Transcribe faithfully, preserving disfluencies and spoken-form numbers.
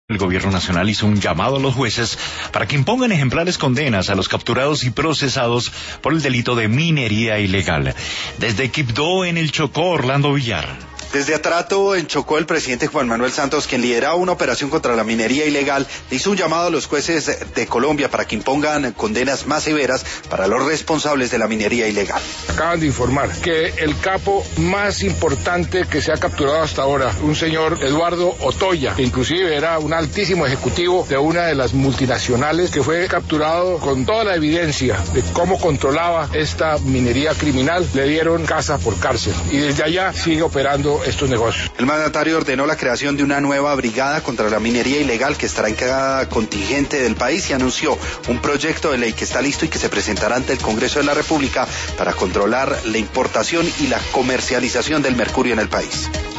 El gobierno nacional hizo un llamado a los jueces para que impongan ejemplares condenas a los capturados y procesados por el delito de minería ilegal. Desde Quibdó, en el Chocó, Orlando Villar. Desde Atrato, en Chocó, el presidente Juan Manuel Santos, quien lideraba una operación contra la minería ilegal, le hizo un llamado a los jueces de Colombia para que impongan condenas más severas para los responsables de la minería ilegal. Acaban de informar que el capo más importante que se ha capturado hasta ahora, un señor Eduardo Otoya, que inclusive era un altísimo ejecutivo de una de las multinacionales, que fue capturado con toda la evidencia de cómo controlaba esta minería criminal, le dieron casa por cárcel y desde allá sigue operando estos negocios. El mandatario ordenó la creación de una nueva brigada contra la minería ilegal que estará en cada contingente del país y anunció un proyecto de ley que está listo y que se presentará ante el Congreso de la República para controlar la importación y la comercialización del mercurio en el país.